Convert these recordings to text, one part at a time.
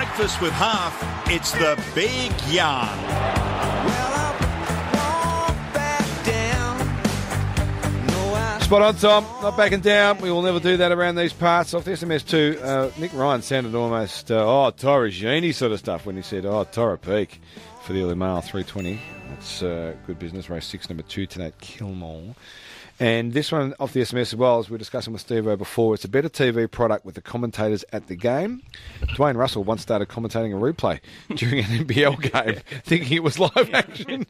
breakfast with Half, it's the Big Yarn. Spot on, Tom. Not backing down. We will never do that around these parts. Off the SMS too, Nick Ryan sounded almost, Torregini sort of stuff when he said, Torre Peak for the early mail, 320. That's good business. Race 6, number 2 tonight, Kilmore. And this one off the SMS as well, as we were discussing with Steve-O before, it's a better TV product with the commentators at the game. Dwayne Russell once started commentating a replay during an NBL game, thinking it was live action.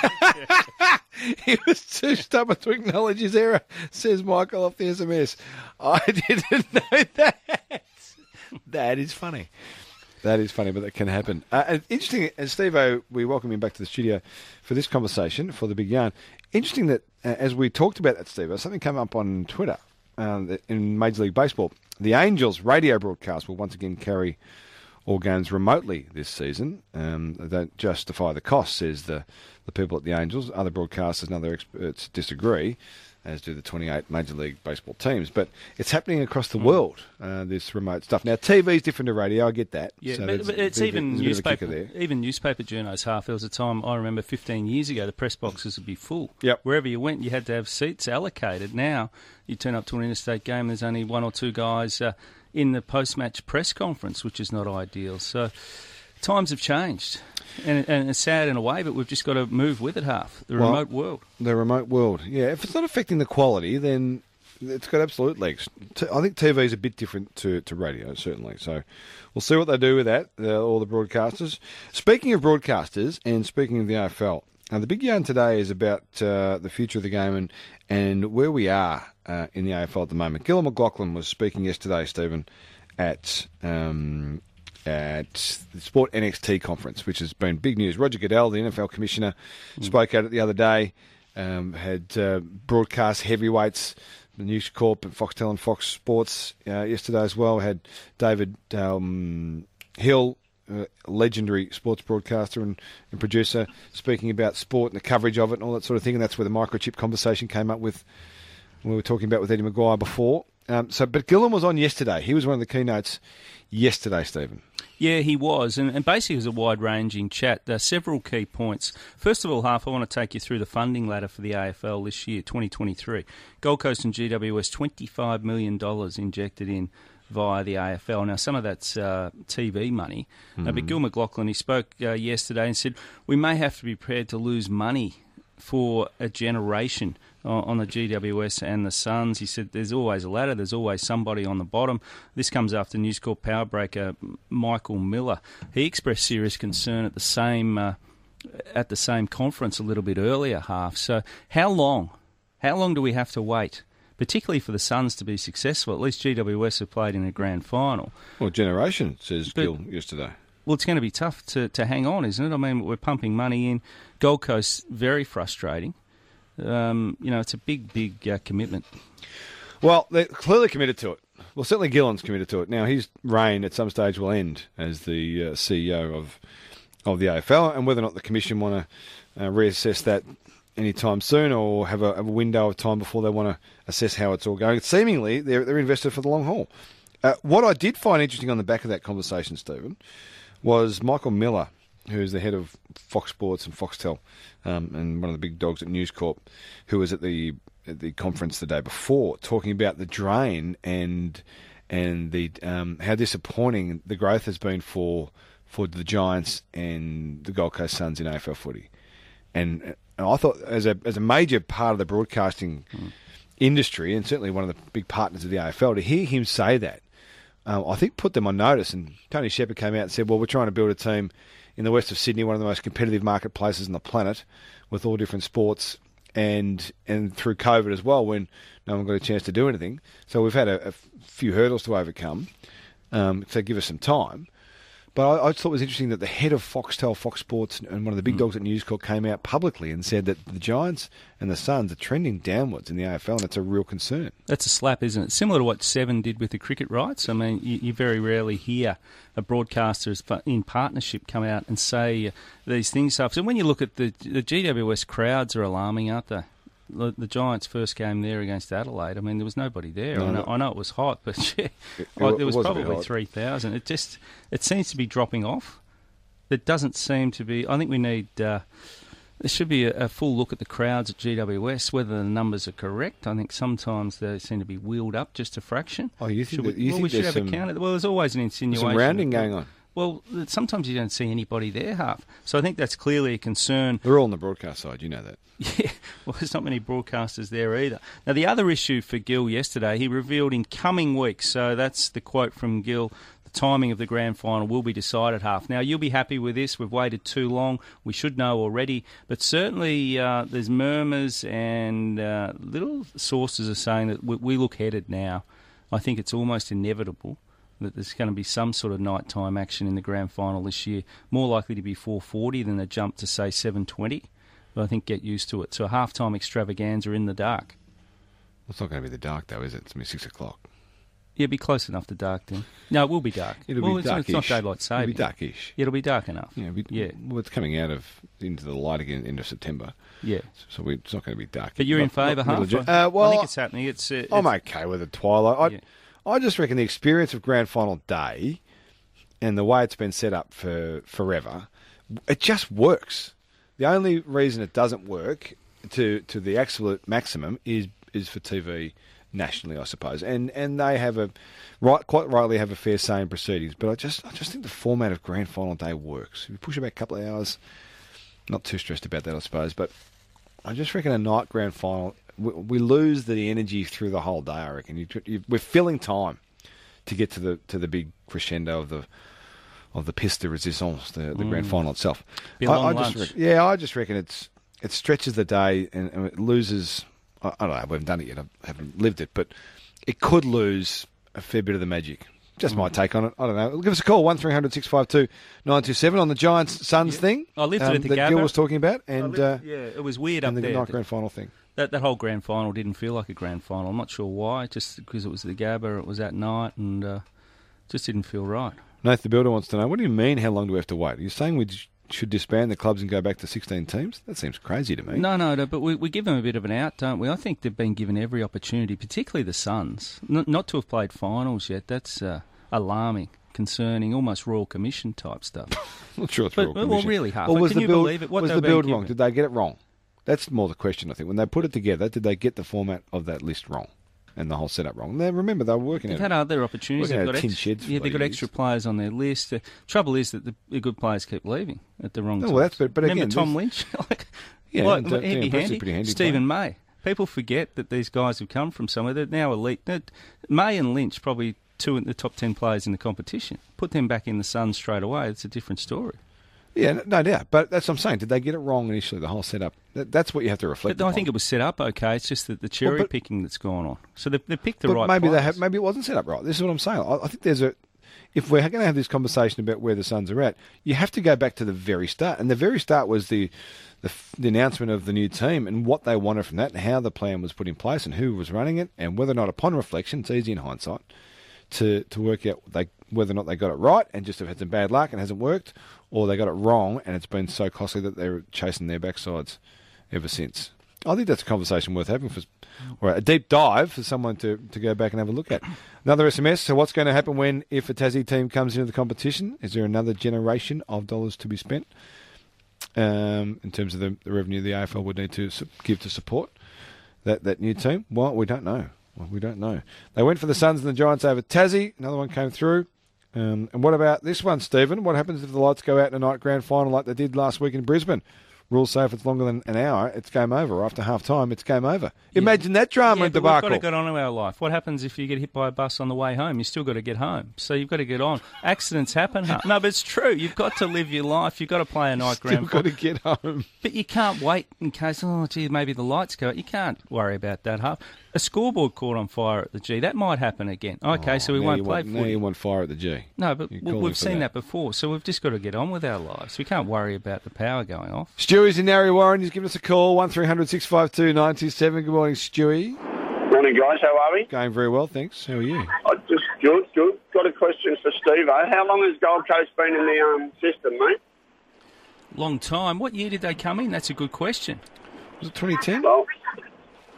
He was too stubborn to acknowledge his error, says Michael off the SMS. I didn't know that. That is funny. That is funny, but that can happen. Interesting, and Steve-O, we welcome him back to the studio for this conversation, for the Big Yarn. Interesting that, as we talked about that, Steve-O, something came up on Twitter in Major League Baseball. The Angels radio broadcast will once again carry all games remotely this season. They don't justify the cost, says the people at the Angels. Other broadcasters and other experts disagree, as do the 28 Major League Baseball teams. But it's happening across the world, this remote stuff. Now, TV is different to radio, I get that. Yeah, so but it's even newspaper journos. Half. There was a time, I remember 15 years ago, the press boxes would be full. Yep. Wherever you went, you had to have seats allocated. Now, you turn up to an interstate game, there's only one or two guys in the post-match press conference, which is not ideal. So times have changed. And it's sad in a way, but we've just got to move with it, Half. Remote world. The remote world, yeah. If it's not affecting the quality, then it's got absolute legs. I think TV is a bit different to radio, certainly. So we'll see what they do with that, all the broadcasters. Speaking of broadcasters and speaking of the AFL, the Big Yarn today is about the future of the game and where we are in the AFL at the moment. Gillon McLachlan was speaking yesterday, Stephen, at the Sport NXT conference, which has been big news. Roger Goodell, the NFL commissioner, spoke at it the other day, had broadcast heavyweights, the News Corp and Foxtel and Fox Sports yesterday as well, had David Hill, legendary sports broadcaster and producer, speaking about sport and the coverage of it and all that sort of thing, and that's where the microchip conversation came up with, we were talking about with Eddie Maguire before. But Gillon was on yesterday. He was one of the keynotes yesterday, Stephen. Yeah, he was, and basically it was a wide-ranging chat. There are several key points. First of all, Half, I want to take you through the funding ladder for the AFL this year, 2023. Gold Coast and GWS, $25 million injected in via the AFL. Now, some of that's TV money. But Gil McLachlan, he spoke yesterday and said, we may have to be prepared to lose money for a generation on the GWS and the Suns. He said there's always a ladder, there's always somebody on the bottom. This comes after News Corp power breaker Michael Miller. He expressed serious concern at the same conference a little bit earlier, Half. So how long do we have to wait, particularly for the Suns to be successful? At least GWS have played in a grand final. Well, generation, says Gil yesterday. Well, it's going to be tough to hang on, isn't it? I mean, we're pumping money in. Gold Coast, very frustrating. It's a big commitment. Well, they're clearly committed to it. Well, certainly Gillon's committed to it. Now, his reign at some stage will end as the CEO of the AFL, and whether or not the Commission want to reassess that anytime soon or have a window of time before they want to assess how it's all going. Seemingly, they're invested for the long haul. What I did find interesting on the back of that conversation, Stephen, was Michael Miller, who's the head of Fox Sports and Foxtel, and one of the big dogs at News Corp, who was at the conference the day before, talking about the drain and the how disappointing the growth has been for the Giants and the Gold Coast Suns in AFL footy. And I thought, as a major part of the broadcasting industry, and certainly one of the big partners of the AFL, to hear him say that, I think put them on notice. And Tony Shepherd came out and said, well, we're trying to build a team in the west of Sydney, one of the most competitive marketplaces on the planet, with all different sports, and through COVID as well, when no one got a chance to do anything. So we've had a few hurdles to overcome, so give us some time. But I just thought it was interesting that the head of Foxtel, Fox Sports, and one of the big dogs at News Corp came out publicly and said that the Giants and the Suns are trending downwards in the AFL, and that's a real concern. That's a slap, isn't it? Similar to what Seven did with the cricket rights. I mean, you very rarely hear a broadcaster in partnership come out and say these things. So when you look at the GWS crowds are alarming, aren't they? the Giants' first game there against Adelaide, I mean, there was nobody there. No, I know it was hot, but yeah, there was probably 3,000. It seems to be dropping off. It doesn't seem to be. I think we need. There should be a full look at the crowds at GWS, whether the numbers are correct. I think sometimes they seem to be wheeled up just a fraction. Oh, you think we should have a count? Well, there's always an insinuation. Some rounding going on. Well, sometimes you don't see anybody there, Half. So I think that's clearly a concern. They're all on the broadcast side, you know that. Yeah, well, there's not many broadcasters there either. Now, the other issue for Gill yesterday, he revealed in coming weeks, so that's the quote from Gill, the timing of the grand final will be decided, Half. Now, you'll be happy with this. We've waited too long. We should know already. But certainly there's murmurs and little sources are saying that we look headed now. I think it's almost inevitable that there's going to be some sort of nighttime action in the grand final this year, more likely to be 4:40 than a jump to, say, 7:20. But I think get used to it. So a halftime extravaganza in the dark. It's not going to be the dark, though, is it? It's going to be 6 o'clock. Yeah, it'll be close enough to dark then. No, it will be dark. It'll be darkish. It's not daylight saving. It'll be darkish. Yeah, it'll be dark enough. Yeah. Well, it's coming out into the light again end of September. Yeah. So it's not going to be dark. But you're in favour, Half? Well, I think it's happening. I'm okay with the twilight. I just reckon the experience of grand final day and the way it's been set up for forever, it just works. The only reason it doesn't work to the absolute maximum is for TV nationally, I suppose. And they have quite rightly have a fair say in proceedings. But I just think the format of grand final day works. If you push it back a couple of hours, not too stressed about that, I suppose. But I just reckon a night grand final, we lose the energy through the whole day. I reckon we're filling time to get to the big crescendo of the pièce de résistance, the grand final itself. I just reckon it stretches the day and it loses. I don't know. We haven't done it yet. I haven't lived it, but it could lose a fair bit of the magic. Just my take on it. I don't know. Give us a call, 1300 652 927 on the Giants-Suns thing. I lived it at the that Gabba. Gill was talking about. And it was weird up there. And the night grand final thing. That whole grand final didn't feel like a grand final. I'm not sure why, just because it was the Gabba, it was at night, and just didn't feel right. Nathan the Builder wants to know, what do you mean, how long do we have to wait? Are you saying we should disband the clubs and go back to 16 teams? That seems crazy to me. No, but we give them a bit of an out, don't we? I think they've been given every opportunity, particularly the Suns, not to have played finals yet. That's alarming, concerning, almost Royal Commission type stuff. I'm not sure it's Royal Commission. Well, really hard. Well, Can you believe it? Was the build wrong? Did they get it wrong? That's more the question, I think. When they put it together, did they get the format of that list wrong and the whole setup wrong? Remember, they were working They've had other opportunities. They've got extra players on their list. The trouble is that the good players keep leaving at the wrong time. Well, but remember again, Tom Lynch? Handy. Stephen May. People forget that these guys have come from somewhere. They're now elite. May and Lynch, probably two of the top 10 players in the competition. Put them back in the Suns straight away. It's a different story. Yeah, no doubt. But that's what I'm saying. Did they get it wrong initially, the whole setup? That's what you have to reflect on. I think it was set up okay. It's just that the cherry picking that's gone on. So they picked the right players. Maybe it wasn't set up right. This is what I'm saying. I think if we're going to have this conversation about where the Suns are at, you have to go back to the very start. And the very start was the announcement of the new team and what they wanted from that and how the plan was put in place and who was running it and whether or not, upon reflection, it's easy in hindsight, to work out whether or not they got it right and just have had some bad luck and it hasn't worked, or they got it wrong and it's been so costly that they're chasing their backsides ever since. I think that's a conversation worth having, or a deep dive for someone to go back and have a look at. Another SMS, so what's going to happen if a Tassie team comes into the competition? Is there another generation of dollars to be spent in terms of the revenue the AFL would need to give to support that new team? Well, we don't know. They went for the Suns and the Giants over Tassie. Another one came through. And what about this one, Stephen? What happens if the lights go out in a night grand final like they did last week in Brisbane? Rules say if it's longer than an hour, it's game over. After half time, it's game over. Yeah. Imagine that drama and debacle. We've got to get on to our life. What happens if you get hit by a bus on the way home? You still got to get home. So you've got to get on. Accidents happen. No, but it's true. You've got to live your life. You've got to play a night grand final. You've got to get home. But you can't wait in case, maybe the lights go out. You can't worry about that half. A scoreboard caught on fire at the G. That might happen again. Okay, so we won't play footy. Now you want fire at the G. No, but we've seen that before, so we've just got to get on with our lives. We can't worry about the power going off. Stewie's in Narre Warren. He's given us a call, 1300 652 927. Good morning, Stewie. Morning, guys. How are we? Going very well, thanks. How are you? Good. Got a question for Steve. How long has Gold Coast been in the system, mate? Long time. What year did they come in? That's a good question. Was it 2010? Well,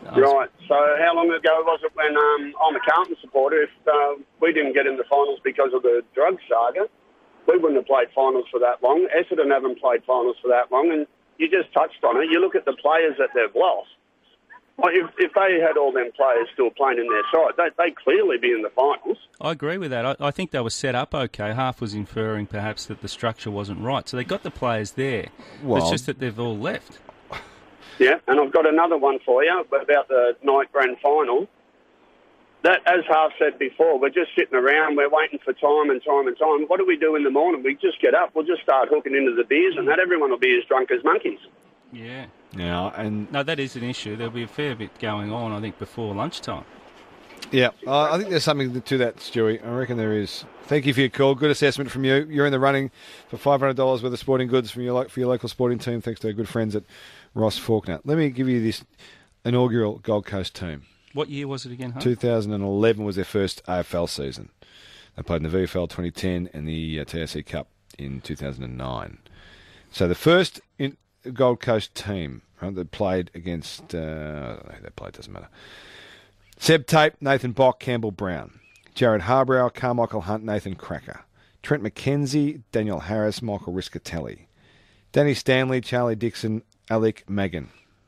Right. So how long ago was it when I'm a Carlton supporter? If we didn't get in the finals because of the drug saga, we wouldn't have played finals for that long. Essendon haven't played finals for that long, and you just touched on it. You look at the players that they've lost. Well, if they had all them players still playing in their side, they'd clearly be in the finals. I agree with that. I think they were set up okay. Half was inferring perhaps that the structure wasn't right. So they got the players there. Well, it's just that they've all left. Yeah, and I've got another one for you about the night grand final. That, as Half said before, we're just sitting around, we're waiting for time and time and time. What do we do in the morning? We just get up, we'll just start hooking into the beers, and that everyone will be as drunk as monkeys. Yeah. Yeah, and No, that is an issue. There'll be a fair bit going on, I think, before lunchtime. yeah, I think there's something to that, Stewie. I reckon there is. Thank you for your call. Good assessment from you. You're in the running for $500 worth of sporting goods for your local sporting team, thanks to our good friends at Ross Faulkner. Let me give you this inaugural Gold Coast team. What year was it again, huh? 2011 was their first AFL season. They played in the VFL 2010 and the TSC Cup in 2009. So the first Gold Coast team, right, that played against, I don't know who they played, doesn't matter. Seb Tape, Nathan Bock, Campbell Brown. Jared Harbrow, Carmichael Hunt, Nathan Cracker. Trent McKenzie, Daniel Harris, Michael Riscatelli. Danny Stanley, Charlie Dixon, Alec Magan.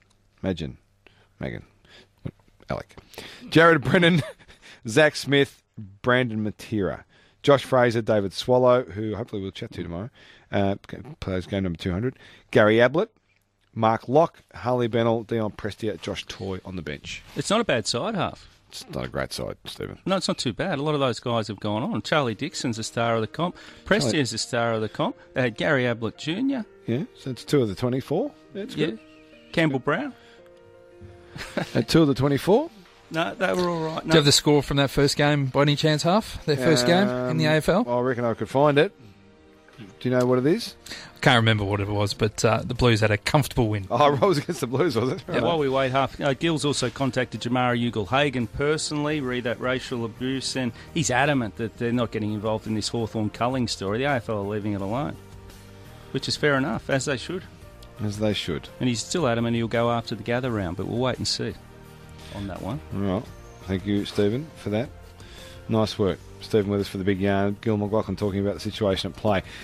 Alec. Jared Brennan, Zach Smith, Brandon Matera. Josh Fraser, David Swallow, who hopefully we'll chat to tomorrow, plays game number 200. Gary Ablett, Mark Locke, Harley Bennell, Dion Prestia, Josh Toy on the bench. It's not a bad side, Half. It's not a great side, Stephen. No, it's not too bad. A lot of those guys have gone on. Charlie Dixon's a star of the comp. Prestia's a star of the comp. They had Gary Ablett Jr. Yeah, so it's 2 of the 24. That's good. Campbell Brown. At 2 of the 24? No, they were all right. Do you have the score from that first game by any chance, Half? Their first game in the AFL? I reckon I could find it. Do you know what it is? I can't remember what it was, but the Blues had a comfortable win. Oh, it was against the Blues, was it? Yeah, while we wait, Half, Gil's also contacted Jamara Ugle-Hagan personally, read that racial abuse, and he's adamant that they're not getting involved in this Hawthorn culling story. The AFL are leaving it alone, which is fair enough, as they should. As they should. And he's still adamant he'll go after the gather round, but we'll wait and see on that one. All right. Thank you, Stephen, for that. Nice work. Stephen with us for the Big Yarn. Gil McLaughlin talking about the situation at play.